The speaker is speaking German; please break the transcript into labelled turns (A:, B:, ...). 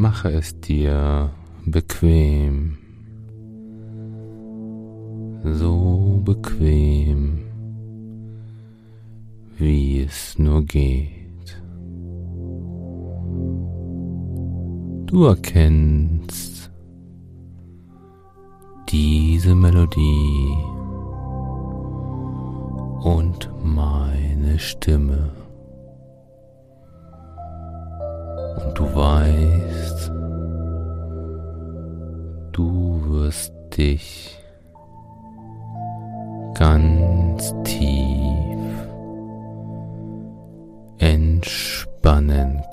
A: mache es dir bequem, so bequem, wie es nur geht. Du erkennst diese Melodie und meine Stimme. Und du weißt, du wirst dich ganz tief entspannen